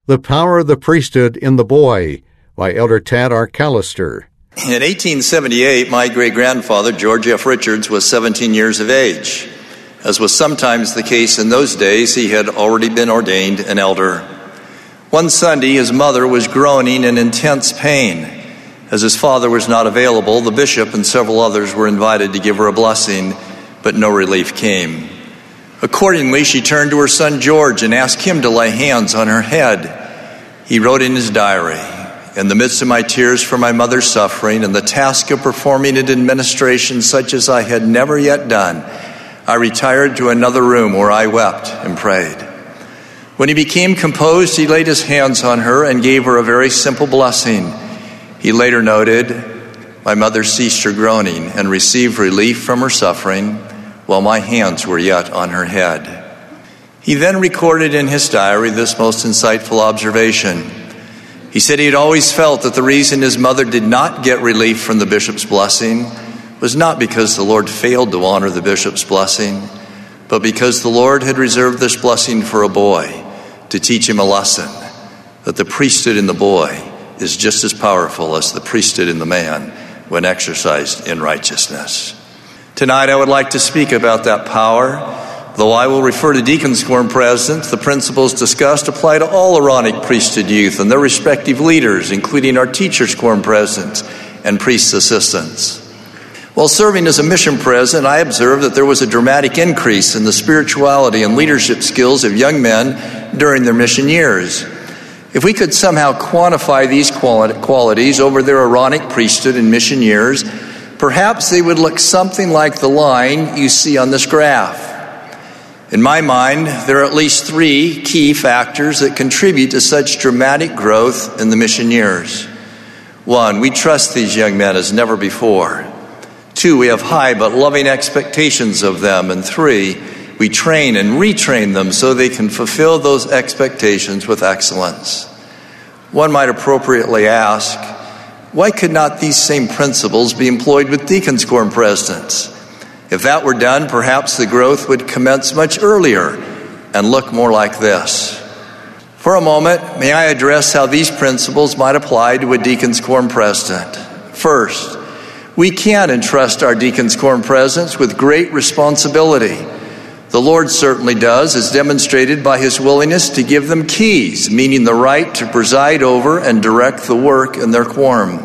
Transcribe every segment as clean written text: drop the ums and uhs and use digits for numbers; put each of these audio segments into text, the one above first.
The Power of the Priesthood in the Boy by Elder Tad R. Callister. In 1878, my great-grandfather, George F. Richards, was 17 years of age. As was sometimes the case in those days, he had already been ordained an elder. One Sunday, his mother was groaning in intense pain. As his father was not available, the bishop and several others were invited to give her a blessing, but no relief came. Accordingly, she turned to her son George and asked him to lay hands on her head. He wrote in his diary, "In the midst of my tears for my mother's suffering and the task of performing an administration such as I had never yet done, I retired to another room where I wept and prayed." When he became composed, he laid his hands on her and gave her a very simple blessing. He later noted, "My mother ceased her groaning and received relief from her suffering while my hands were yet on her head." He then recorded in his diary this most insightful observation. He said he had always felt that the reason his mother did not get relief from the bishop's blessing was not because the Lord failed to honor the bishop's blessing, but because the Lord had reserved this blessing for a boy to teach him a lesson, that the priesthood in the boy is just as powerful as the priesthood in the man when exercised in righteousness. Tonight I would like to speak about that power. Though I will refer to deacons' quorum presidents, the principles discussed apply to all Aaronic priesthood youth and their respective leaders, including our teachers' quorum presidents and priests' assistants. While serving as a mission president, I observed that there was a dramatic increase in the spirituality and leadership skills of young men during their mission years. If we could somehow quantify these qualities over their Aaronic priesthood and mission years, perhaps they would look something like the line you see on this graph. In my mind, there are at least three key factors that contribute to such dramatic growth in the mission years. 1, we trust these young men as never before. 2, we have high but loving expectations of them. And 3, we train and retrain them so they can fulfill those expectations with excellence. One might appropriately ask, why could not these same principles be employed with deacons' quorum presidents? If that were done, perhaps the growth would commence much earlier and look more like this. For a moment, may I address how these principles might apply to a deacons' quorum president. First, we can entrust our deacons' quorum presidents with great responsibility. The Lord certainly does, as demonstrated by his willingness to give them keys, meaning the right to preside over and direct the work in their quorum.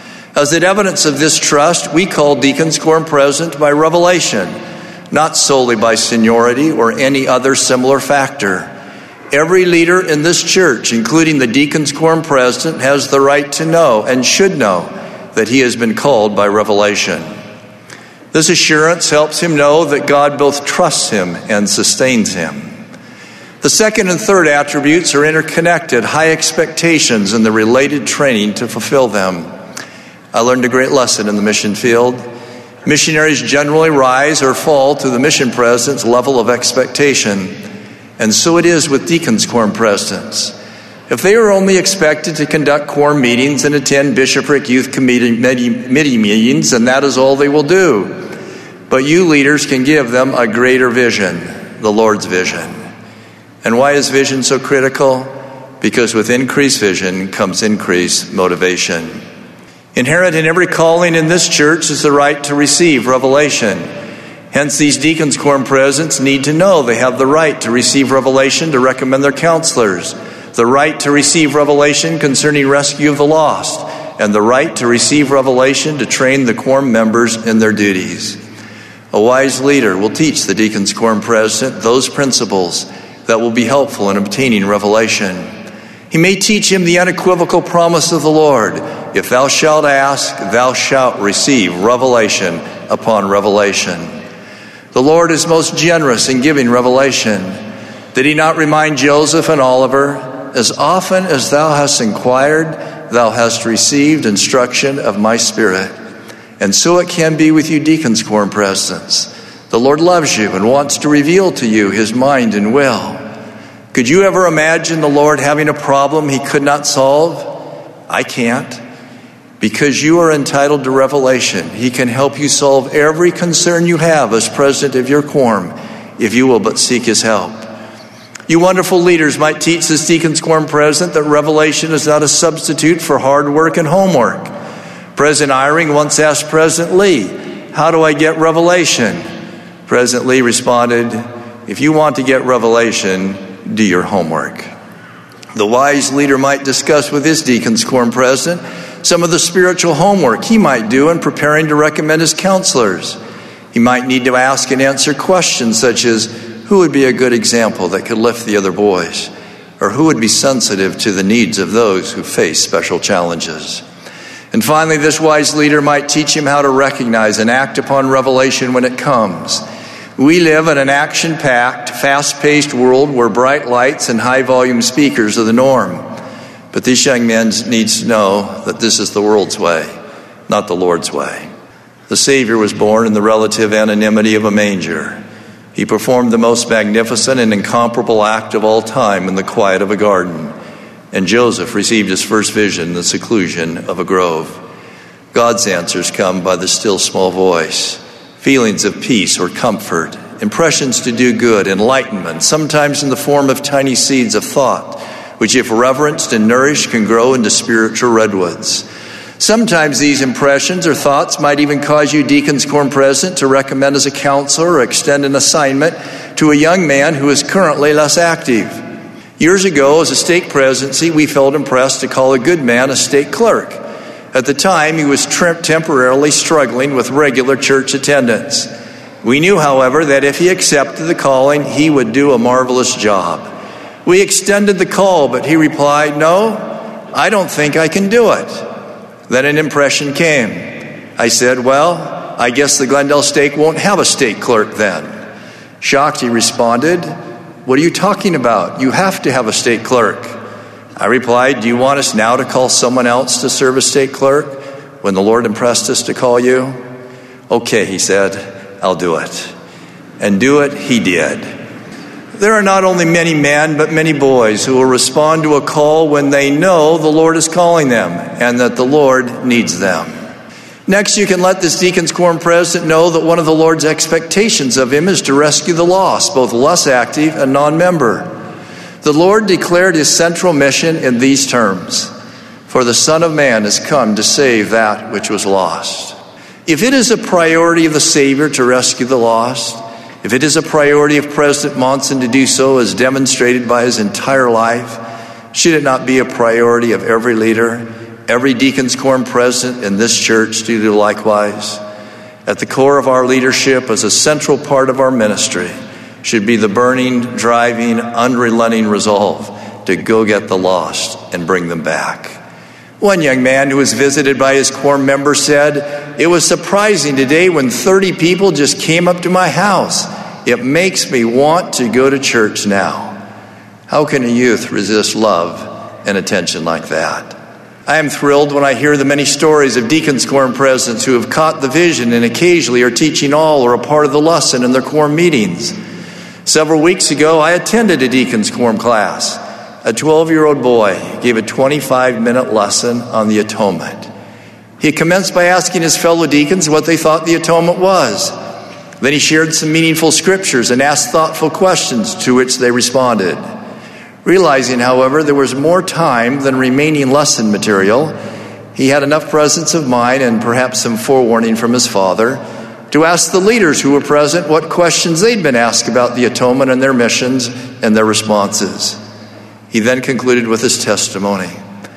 As an evidence of this trust, we call deacons' quorum president by revelation, not solely by seniority or any other similar factor. Every leader in this church, including the deacons' quorum president, has the right to know and should know that he has been called by revelation. This assurance helps him know that God both trusts him and sustains him. The second and third attributes are interconnected, high expectations and the related training to fulfill them. I learned a great lesson in the mission field. Missionaries generally rise or fall to the mission president's level of expectation, and so it is with deacons' quorum presidents. If they are only expected to conduct quorum meetings and attend bishopric youth committee meetings, and that is all they will do. But you leaders can give them a greater vision, the Lord's vision. And why is vision so critical? Because with increased vision comes increased motivation. Inherent in every calling in this church is the right to receive revelation. Hence, these deacons' quorum presidents need to know they have the right to receive revelation to recommend their counselors, the right to receive revelation concerning rescue of the lost, and the right to receive revelation to train the quorum members in their duties. A wise leader will teach the deacons' quorum president those principles that will be helpful in obtaining revelation. He may teach him the unequivocal promise of the Lord, "If thou shalt ask, thou shalt receive revelation upon revelation." The Lord is most generous in giving revelation. Did he not remind Joseph and Oliver, "As often as thou hast inquired, thou hast received instruction of my Spirit"? And so it can be with you deacons' quorum presidents. The Lord loves you and wants to reveal to you his mind and will. Could you ever imagine the Lord having a problem he could not solve? I can't. Because you are entitled to revelation, he can help you solve every concern you have as president of your quorum if you will but seek his help. You wonderful leaders might teach this Deacons Quorum president that revelation is not a substitute for hard work and homework. President Eyring once asked President Lee, "How do I get revelation?" President Lee responded, "If you want to get revelation, do your homework." The wise leader might discuss with his Deacons Quorum president some of the spiritual homework he might do in preparing to recommend his counselors. He might need to ask and answer questions such as, who would be a good example that could lift the other boys? Or who would be sensitive to the needs of those who face special challenges? And finally, this wise leader might teach him how to recognize and act upon revelation when it comes. We live in an action-packed, fast-paced world where bright lights and high-volume speakers are the norm. But this young man needs to know that this is the world's way, not the Lord's way. The Savior was born in the relative anonymity of a manger. He performed the most magnificent and incomparable act of all time in the quiet of a garden. And Joseph received his first vision in the seclusion of a grove. God's answers come by the still small voice. Feelings of peace or comfort, impressions to do good, enlightenment, sometimes in the form of tiny seeds of thought, which if reverenced and nourished can grow into spiritual redwoods. Sometimes these impressions or thoughts might even cause you, Deacons Quorum president, to recommend as a counselor or extend an assignment to a young man who is currently less active. Years ago, as a stake presidency, we felt impressed to call a good man a stake clerk. At the time, he was temporarily struggling with regular church attendance. We knew, however, that if he accepted the calling, he would do a marvelous job. We extended the call, but he replied, "No, I don't think I can do it." Then an impression came. I said, "Well, I guess the Glendale stake won't have a stake clerk then." Shocked, he responded, "What are you talking about? You have to have a stake clerk." I replied, "Do you want us now to call someone else to serve as stake clerk when the Lord impressed us to call you?" "Okay," he said, "I'll do it." And do it he did. There are not only many men, but many boys who will respond to a call when they know the Lord is calling them and that the Lord needs them. Next, you can let this Deacons Quorum president know that one of the Lord's expectations of him is to rescue the lost, both less active and non-member. The Lord declared his central mission in these terms: "For the Son of Man has come to save that which was lost." If it is a priority of the Savior to rescue the lost, if it is a priority of President Monson to do so as demonstrated by his entire life, should it not be a priority of every leader, every Deacons Quorum president in this church to do likewise? At the core of our leadership, as a central part of our ministry, should be the burning, driving, unrelenting resolve to go get the lost and bring them back. One young man who was visited by his quorum member said, "It was surprising today when 30 people just came up to my house. It makes me want to go to church now." How can a youth resist love and attention like that? I am thrilled when I hear the many stories of Deacons Quorum presidents who have caught the vision and occasionally are teaching all or a part of the lesson in their quorum meetings. Several weeks ago, I attended a Deacons Quorum class. A 12-year-old boy gave a 25-minute lesson on the atonement. He commenced by asking his fellow deacons what they thought the atonement was. Then he shared some meaningful scriptures and asked thoughtful questions to which they responded. Realizing, however, there was more time than remaining lesson material, he had enough presence of mind and perhaps some forewarning from his father to ask the leaders who were present what questions they'd been asked about the atonement and their missions and their responses. He then concluded with his testimony.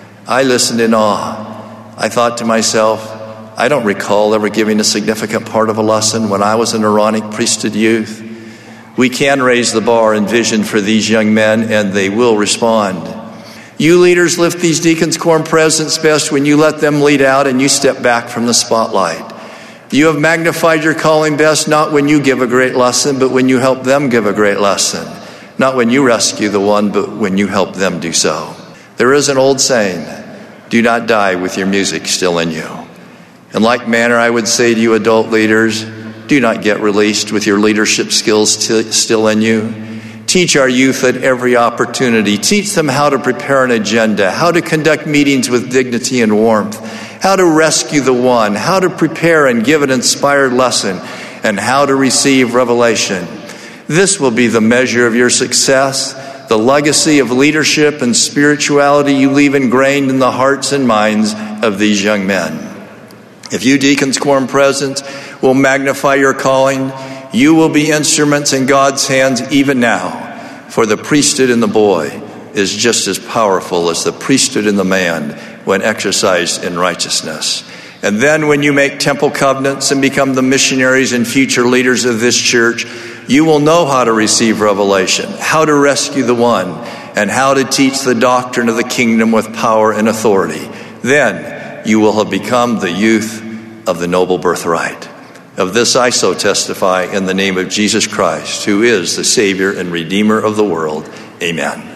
I listened in awe. I thought to myself, I don't recall ever giving a significant part of a lesson when I was an Aaronic priesthood youth. We can raise the bar and vision for these young men, and they will respond. You leaders lift these Deacons Quorum presidents best when you let them lead out and you step back from the spotlight. You have magnified your calling best not when you give a great lesson, but when you help them give a great lesson. Not when you rescue the one, but when you help them do so. There is an old saying, do not die with your music still in you. In like manner, I would say to you adult leaders, do not get released with your leadership skills still in you. Teach our youth at every opportunity. Teach them how to prepare an agenda, how to conduct meetings with dignity and warmth, how to rescue the one, how to prepare and give an inspired lesson, and how to receive revelation. This will be the measure of your success. the legacy of leadership and spirituality you leave ingrained in the hearts and minds of these young men. If you deacons, quorum present, will magnify your calling, you will be instruments in God's hands even now, for the priesthood in the boy is just as powerful as the priesthood in the man when exercised in righteousness. And then when you make temple covenants and become the missionaries and future leaders of this church, you will know how to receive revelation, how to rescue the one, and how to teach the doctrine of the kingdom with power and authority. Then you will have become the youth of the noble birthright. Of this I so testify in the name of Jesus Christ, who is the Savior and Redeemer of the world. Amen.